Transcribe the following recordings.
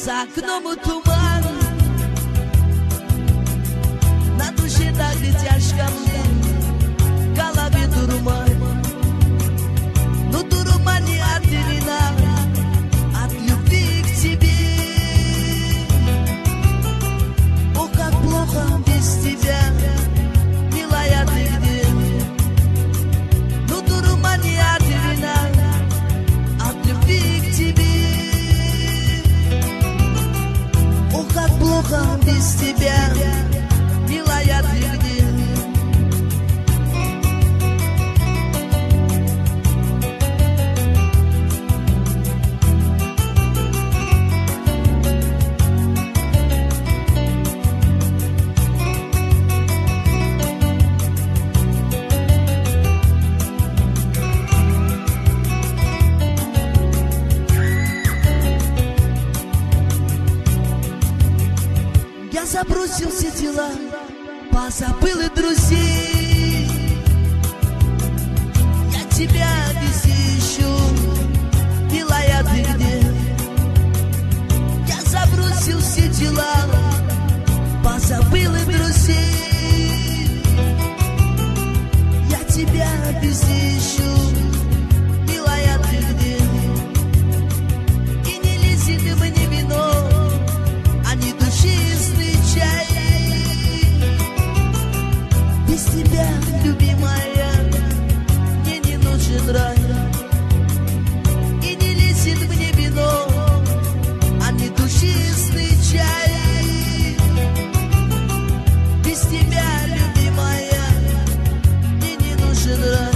За окном туман, на душе так и тяжко мне, в голове дурман. Но дурман не от вина, от любви к тебе. О, как плохо без тебя, милая, ты где? Но дурман не от вина, от любви к тебе. О, как плохо без тебя, милая, ты где? Забросил все дела, позабыл и друзей. Я тебя везде ищу, милая, ты где? Я забросил все дела, позабыл и друзей. Я тебя везде ищу, милая, ты где? И не лезет мне вино, а не душистый чай. Без тебя, любимая, мне не нужен рай. И не лезет мне вино, а не душистый чай. Без тебя, любимая, мне не нужен рай.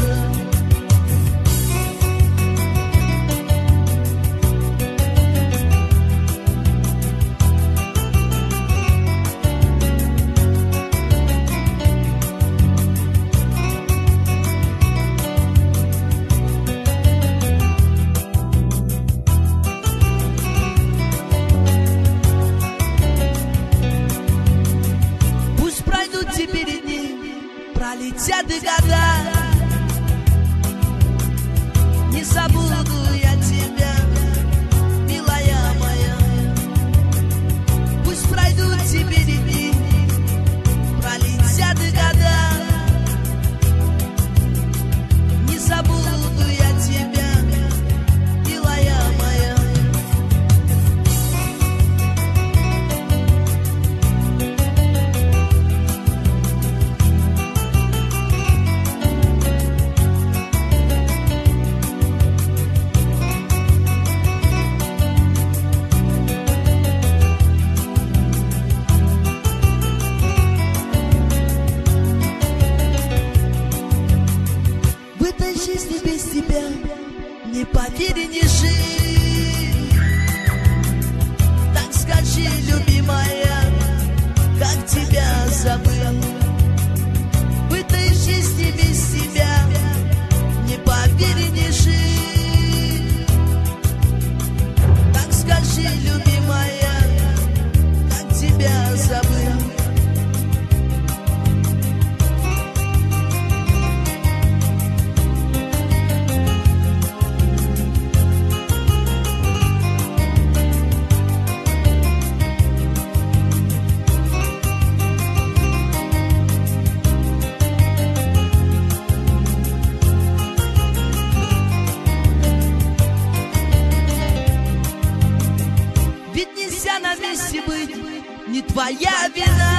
Теперь дни пролетят и года, не забуду я тебя, милая моя. Пусть пройдут теперь дни, пролетят и года, не забуду я тебя, милая моя. Жизни без тебя не поверь, не жить. Так скажи, любимая, как тебя забыл. В этой жизни без тебя не поверь, не жить. Так скажи, любимая, как тебя забыл. Ведь нельзя на месте быть, не твоя вина.